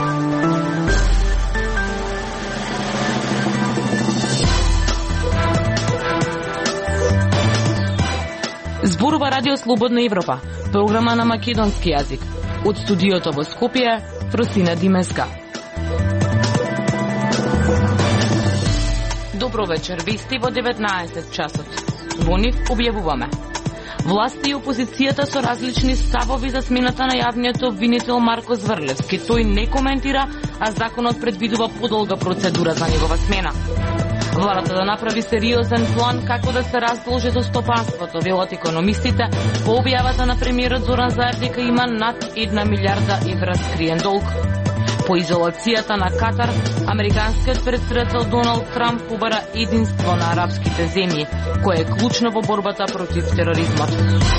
Зборува Радио Слободна Европа, програма на македонски јазик. Од студиото во Скопје, Фросина Димеска. Добро вечер, вести во 19 часот. Во нив објавуваме. Власти и опозицијата со различни ставови за смената на јавниот обвинител Марко Зврлевски. Тој не коментира, а законот предвидува подолга процедура за негова смена. Владата да направи сериозен план како да се раздолжи застопанството, велат економистите, по објавата на премиерот Зоран Заев дека има над 1 милиарда евра скриен долг. По изолацијата на Катар, американскиот претседател Доналд Трамп побара единство на арапските земји, кое е клучно во борбата против тероризмот.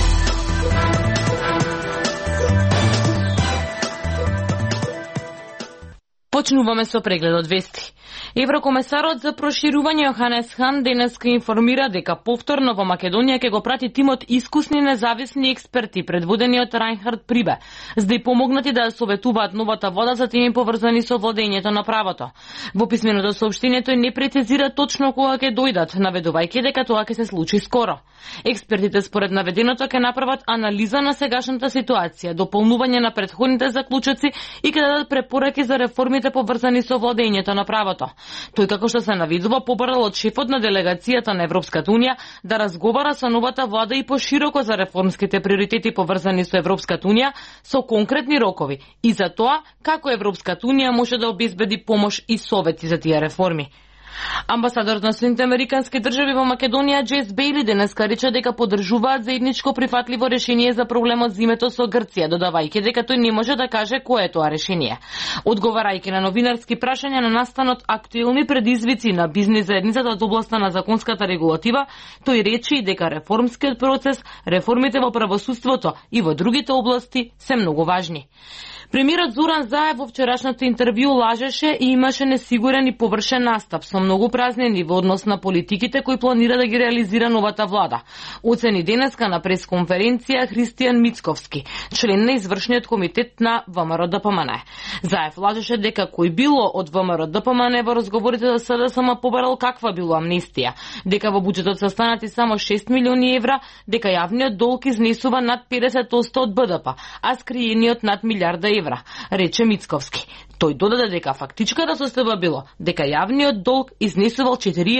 Почнуваме со прегледот вести. Еврокомесарот за проширување Јоханес Хан денеска информира дека повторно во Македонија ќе го прати тимот искусни независни експерти предводени од Рајнхард Прибе, за да ја помогнати да ја советуваат новата влада за теми поврзани со владењето на правото. Во писменото соопштение тој не прецизира точно кога ќе дојдат, наведувајќи дека тоа ќе се случи скоро. Експертите според наведеното ќе направат анализа на сегашната ситуација, дополнување на претходните заклучоци и ќе дадат препораки за реформите поврзани со владењето на правото. Тој, како што се навидува, побарал од шефот на делегацијата на Европската Унија да разговара со новата влада и пошироко за реформските приоритети поврзани со Европската Унија со конкретни рокови и за тоа како Европската Унија може да обезбеди помош и совети за тие реформи. Амбасадорот на Соединетите американски држави во Македонија Джейс Бејли денеска рече дека поддржуваат заедничко прифатливо решение за проблемот за името со Грција, додавајќи дека тој не може да каже кое е тоа решение. Одговарајќи на новинарски прашања на настанот актуелни предизвици на бизнис заедницата од областа на законската регулатива, тој рече дека реформскиот процес, реформите во правосудството и во другите области се многу важни. Премиерот Зоран Заев во вчерашното интервју лажеше и имаше несигурен и површен настап со многу празнини во однос на политиките кои планира да ги реализира новата влада. Оцени денеска на пресконференција Христијан Мицковски, член на извршниот комитет на ВМРО-ДПМН. Заев лажеше дека кој било од ВМРО-ДПМН во разговорите за СДСМ побарал каква било амнестија, дека во буџетот се станати само 6 милиони евра, дека јавниот долг изнесува над 50% од БДП, а скриениот над милиарда евра, рече Мицковски. Тој додаде дека фактичката состојба било дека јавниот долг изнесувал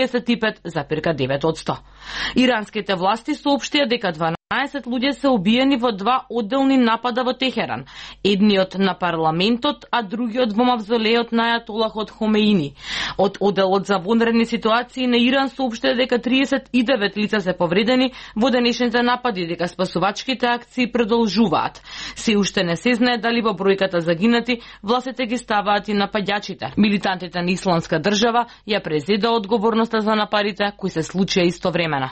45,9%. Иранските власти соопштија дека 12 луѓе се убиени во два одделни напада во Техеран. Едниот на парламентот, а другиот во мавзолеот на Ајатолахот Хомеини. Од одделот за вонредни ситуации на Иран соопштија дека 39 лица се повредени во денешните напади, дека спасувачките акции продолжуваат. Се уште не се знае дали во бројката загинати властите ги ставаат и нападјачите. Милитантите на Исламска држава ја презеда одговорноста за нападите кои се случија истовремено.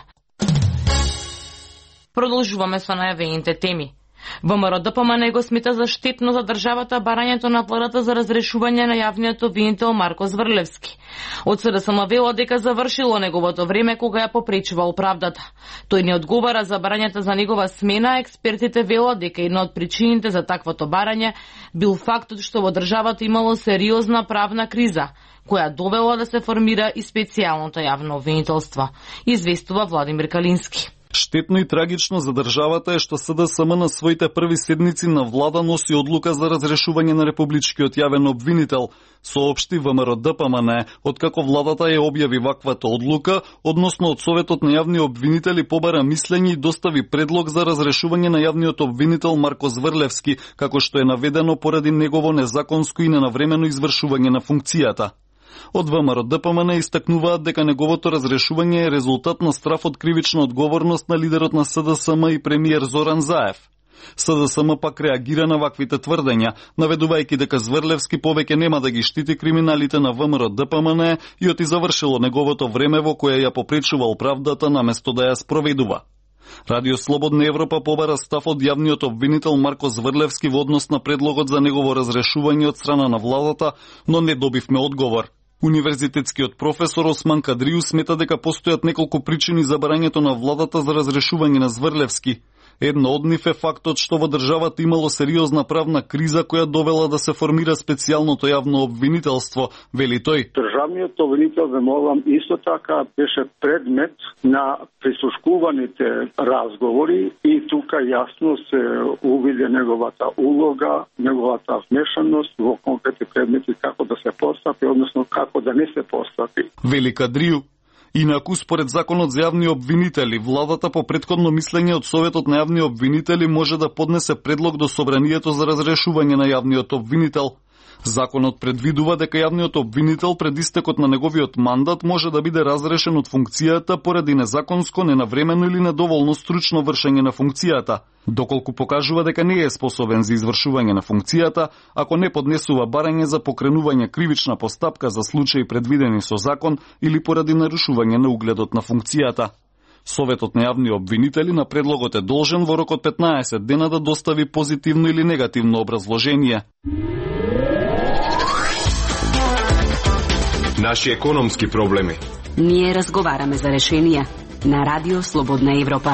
Продолжуваме со најавените теми. ВМРО-ДПМН го смета за штетно за државата барањето на владата за разрешување на јавниот обвинител Марко Зврлевски. Од СДСМ вело дека завршило неговото време кога ја попречувал правдата. Тој не одговара за барањето за негова смена, експертите велат дека една од причините за таквото барање бил фактот што во државата имало сериозна правна криза, која довела да се формира и специјалното јавно обвинителство, известува Владимир Калински. Штетно и трагично за државата е што СДСМ на своите први седници на влада носи одлука за разрешување на републичкиот јавен обвинител, соопшти ВМРО-ДПМН, откако владата ја објави ваквата одлука, односно од Советот на јавни обвинители побара мислење и достави предлог за разрешување на јавниот обвинител Марко Зврлевски, како што е наведено поради негово незаконско и ненавремено извршување на функцијата. Од ВМРО-ДПМН истакнуваат дека неговото разрешување е резултат на страф од кривична одговорност на лидерот на СДСМ и премиер Зоран Заев. СДСМ пак реагира на ваквите тврдења, наведувајќи дека Зврлевски повеќе нема да ги штити криминалите на ВМРО-ДПМН и оти завршило неговото време во кое ја попречувал правдата наместо да ја спроведува. Радио Слободна Европа побара став од јавниот обвинител Марко Зврлевски во однос на предлогот за негово разрешување од страна на владата, но не добивме одговор. Универзитетскиот професор Осман Кадрију смета дека постојат неколку причини за барањето на владата за разрешување на Зврлевски. Една од нив е фактот што во државата имало сериозна правна криза која довела да се формира специјалното јавно обвинителство, вели тој. Државниот обвинител, вемолам, исто така беше предмет на прислушкуваните разговори и тука јасно се увиде неговата улога, неговата вмешаност во конкретни предмети како да се постапи, односно како да не се постапи. Вели Кадрију. Инаку, според законот за јавни обвинители, владата по претходно мислење од Советот на јавни обвинители може да поднесе предлог до Собранието за разрешување на јавниот обвинител. Законот предвидува дека јавниот обвинител пред истекот на неговиот мандат може да биде разрешен од функцијата поради незаконско, ненавремено или недоволно стручно вршење на функцијата, доколку покажува дека не е способен за извршување на функцијата, ако не поднесува барање за покренување кривична постапка за случаи предвидени со закон или поради нарушување на угледот на функцијата. Советот на јавни обвинители на предлогот е должен во рок од 15 дена да достави позитивно или негативно образложение. Наши економски проблеми. Ние разговараме за решенија на Радио Слободна Европа.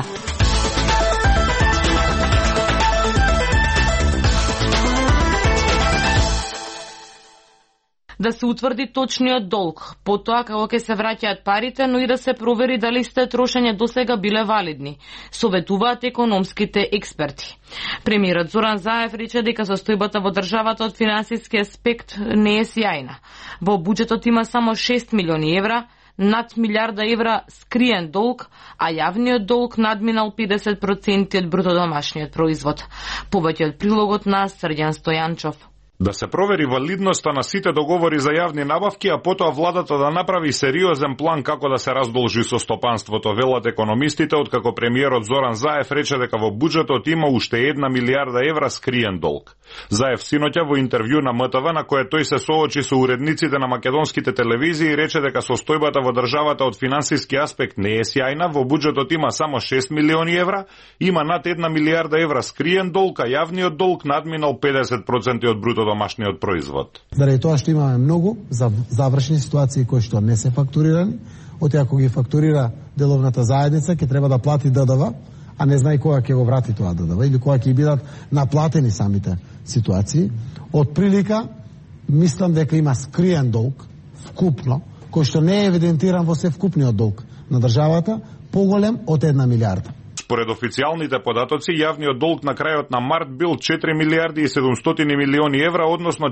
Да се утврди точниот долг, потоа како ќе се враќаат парите, но и да се провери дали сте трошење досега биле валидни, советуваат економските експерти. Премиерот Зоран Заев рече дека состојбата во државата од финансиски аспект не е сјајна. Во буџетот има само 6 милиони евра, над милиарда евра скриен долг, а јавниот долг надминал 50% од брутодомашниот производ. Повеќе од прилогот на Срđan Стојанчов. Да се провери валидноста на сите договори за јавни набавки, а потоа владата да направи сериозен план како да се раздолжи со стопанството, велат економистите, откако премиерот Зоран Заев рече дека во буџетот има уште 1 милиарда евра скриен долг. Заев синоќа во интервју на МТВ, на кое тој се соочи со уредниците на македонските телевизии, рече дека состојбата во државата од финансиски аспект не е сјајна, во буџетот има само 6 милиони евра, има над 1 милиарда евра скриен долг, а јавниот долг надминал 50% од брутодомашниот производ. Заради тоа што имаме многу завршени ситуации кои што не се фактурирани, оти ако ги фактурира деловната заедница, ќе треба да плати ДДВ, а не знае кога ќе го врати тоа ДДВ или кога ќе бидат наплатени самите ситуации. Од прилика, мислам дека има скриен долг, вкупно, кој што не е евидентиран во се вкупниот долг на државата, поголем од 1 милиарда. Според официјалните податоци, јавниот долг на крајот на март бил 4 милиарди и 700 милиони евра, односно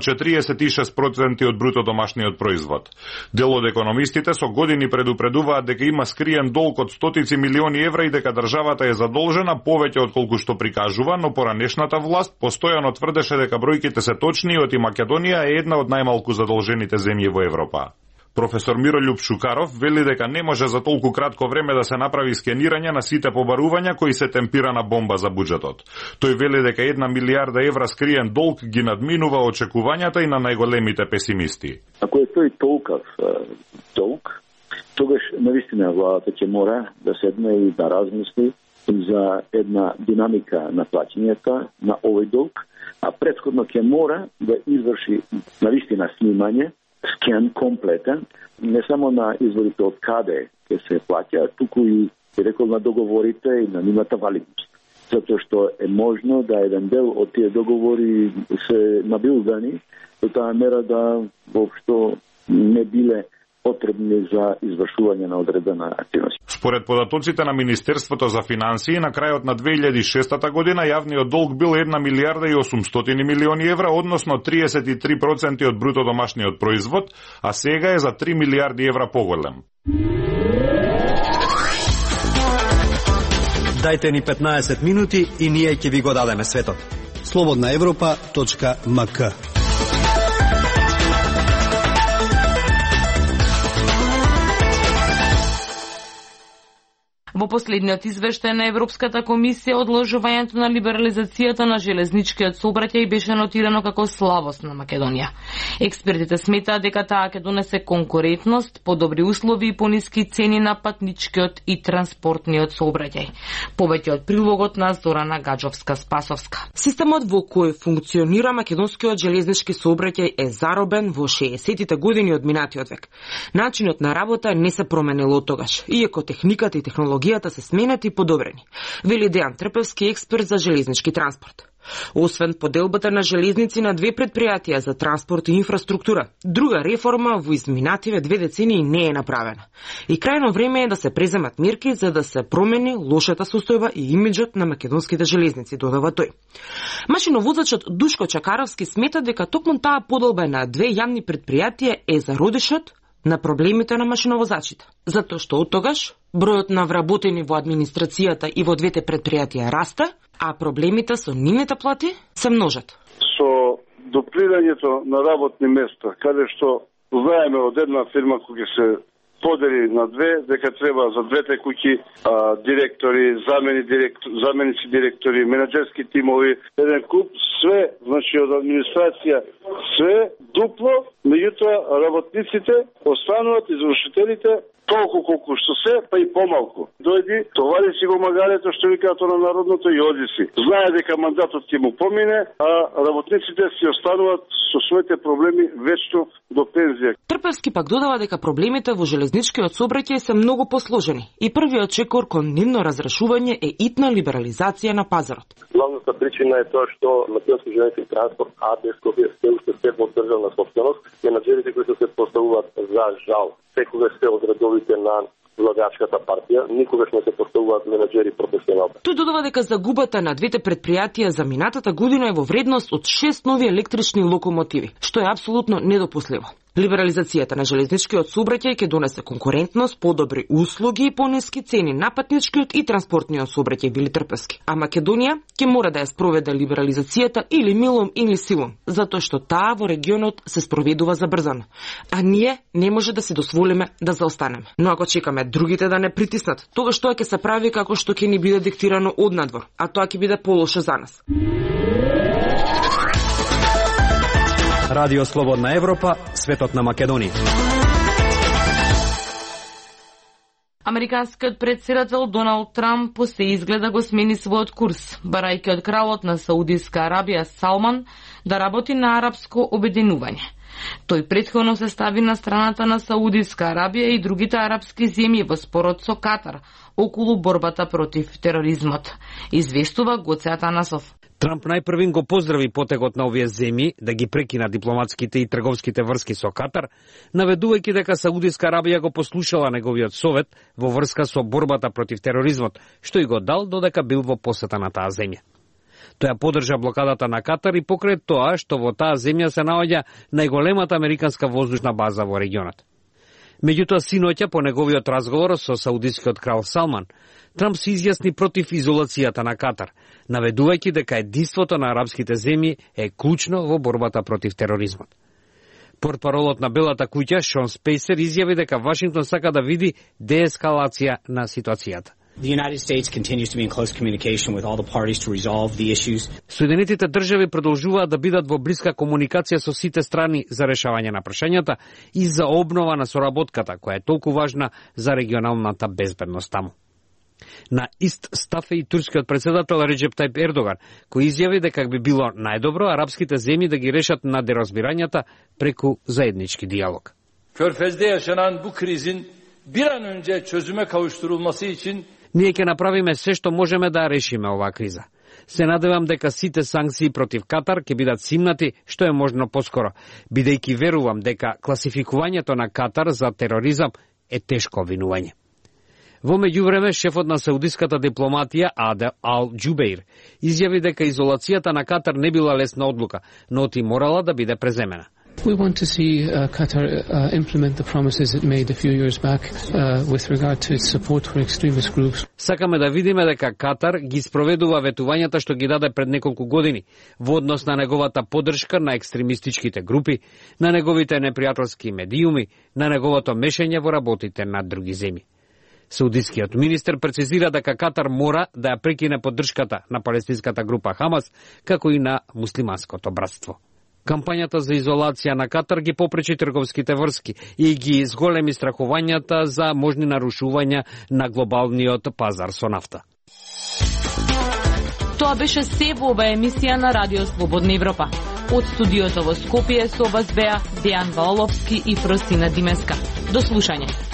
46% од брутодомашниот производ. Дел од економистите со години предупредуваат дека има скриен долг од стотици милиони евра и дека државата е задолжена повеќе од колку што прикажува, но поранешната власт постојано тврдеше дека бројките се точни и Македонија е една од најмалку задолжените земји во Европа. Професор Мирољуб Шукаров вели дека не може за толку кратко време да се направи скенирање на сите побарувања кои се темпирана бомба за буџетот. Тој вели дека 1 милиарда евра скриен долг ги надминува очекувањата и на најголемите песимисти. Ако е тој толков долг, тогаш навистина владата ќе мора да седне и да размисли за една динамика на плаќањата на овој долг, а претходно ќе мора да изврши навистина снимање, скен комплетен, не само на изворите од каде ќе се плаќа, туку и рекол на договорите и на нивната валидност. Затоа што е можно да еден дел од тие договори се набилдани до таа мера да воопшто не биле потребни за извршување на одредена активност. Според податоците на Министерството за финансии, на крајот на 2006 година јавниот долг бил 1 милиарда и 800 милиони евра, односно 33% од брутодомашниот производ, а сега е за 3 милиарди евра поголем. Дајте ни 15 минути и ние ќе ви го дадеме светот. slobodnaevropa.mk. Во последниот извештај на Европската комисија, одложувањето на либерализацијата на железничкиот сообраќај беше нотирано како слабост на Македонија. Експертите сметаат дека таа ќе донесе конкурентност, подобри услови и пониски цени на патничкиот и транспортниот сообраќај. Повеќе од прилогот на Зорана Гаджовска-Спасовска. Системот во кој функционира македонскиот железнички сообраќај е заробен во 60-тите години од минатиот век. Начинот на работа не се променил од тогаш, иако техниката и технологијата администрацијата се сменети и подобрени, вели Дејан Трпевски, експерт за железнички транспорт. Освен поделбата на железници на две предпријатија за транспорт и инфраструктура, друга реформа во изминативе 2 децении не е направена. И крајно време е да се преземат мерки за да се промени лошата состојба и имиджот на македонските железници, додава тој. Машиновозачот Душко Чакаровски смета дека токму таа поделба на две јавни предпријатија е зародишот на проблемите на машиновозачите, затоа што од тогаш бројот на вработени во администрацијата и во двете предпријатија расте, а проблемите со нивните плати се множат. Со дуплирањето на работни места, каде што знаеме од една фирма која се подели на две, дека треба за двете куќи директори, заменици директори, менаџерски тимови, еден куп, све, значи од администрација, све дупло, меѓутоа работниците остануваат, извршителите толку колку што се, па и помалку. Дојди, товари си го магарето, што викаат на народното, и оди си. Знае дека мандатот ќе му помине, а работниците си остануваат со своите проблеми вечно до пензија. Трпевски пак додава дека проблемите во железничкиот сообраќај се многу посложени и првиот чекор кон нивно разрешување е итна либерализација на пазарот. Главната причина е тоа што Македонски железнички транспорт АД Скопје се уште се во државна собственост. Менаџерите кои се поставуваат за жал секогаш се од редовите на владеачката партија, никогаш не се поставуваат менаџери професионални. Тој додава дека загубата на двете предпријатија за минатата година е во вредност од 6 нови електрични локомотиви, што е апсолутно недопустливо. Либерализацијата на железничкиот сообраќај ќе донесе конкурентност, подобри услуги и пониски цени на патничкиот и транспортниот сообраќај, били Трпевски. А Македонија ќе мора да ја спроведе либерализацијата или милом или силом, затоа што таа во регионот се спроведува забрзано. А ние не може да се дозволиме да заостанеме. Но ако чекаме другите да не притиснат, тогаш тоа ќе се прави како што ќе ни биде диктирано однадвор, а тоа ќе биде полошо за нас. Радио Слободна Европа, светот на Македонија. Американскиот председател Доналд Трамп се изгледа го смени својот курс, барајќи од кралот на Саудиска Арабија Салман да работи на арапско обединување. Тој претходно се стави на страната на Саудиска Арабија и другите арапски земји во спорот со Катар околу борбата против тероризмот, известува Гоце Атанасов. Трамп најпрвин го поздрави потегот на овие земји да ги прекина дипломатските и трговските врски со Катар, наведувајќи дека Саудиска Арабија го послушала неговиот совет во врска со борбата против тероризмот, што и го дал додека бил во посета на таа земја. Тој ја поддржа блокадата на Катар и покрај тоа што во таа земја се наоѓа најголемата американска воздушна база во регионот. Меѓутоа, синоќа по неговиот разговор со саудискиот крал Салман, Трамп се изјасни против изолацијата на Катар, наведувајќи дека единството на арапските земји е клучно во борбата против тероризмот. Портпаролот на Белата куќа Шон Спейсер изјави дека Вашингтон сака да види деескалација на ситуацијата. Соединетите држави продолжуваат да бидат во блиска комуникација со сите страни за решавање на прашањата и за обнова на соработката, која е толку важна за регионалната безбедност таму. На ист став е и турскиот председател Реджеп Тајип Ердоган, кој изјави дека би било најдобро арапските земји да ги решат надеразбирањата преку заеднички диалог. Körfez'de yaşanan bu krizin bir an önce çözüme kavuşturulması için ние ќе направиме се што можеме да решиме оваа криза. Се надевам дека сите санкции против Катар ќе бидат симнати што е можно поскоро, бидејќи верувам дека класификувањето на Катар за тероризам е тешко обвинување. Во меѓувреме, шефот на саудиската дипломатија Адел Ал Џубеир изјави дека изолацијата на Катар не била лесна одлука, но ти морала да биде преземена. We want to see Qatar implement the promises it made a few years back with regard to its support for extremist groups. Сакаме да видиме дека Катар ги спроведува ветувањата што ги даде пред неколку години во однос на неговата поддршка на екстремистичките групи, на неговите непријателски медиуми, на неговото мешање во работите на други земји. Саудискиот министер прецизира дека Катар мора да ја прекине поддршката на палестинската група Хамас, како и на муслиманското братство. Кампањата за изолација на Катар ги попречи трговските врски и ги зголеми страхувањата за можни нарушувања на глобалниот пазар со нафта. Тоа беше се во оваа емисија на Радио Слободна Европа. Од студиото во Скопје со вас беа Дејан Валовски и Фросина Димеска. До слушање.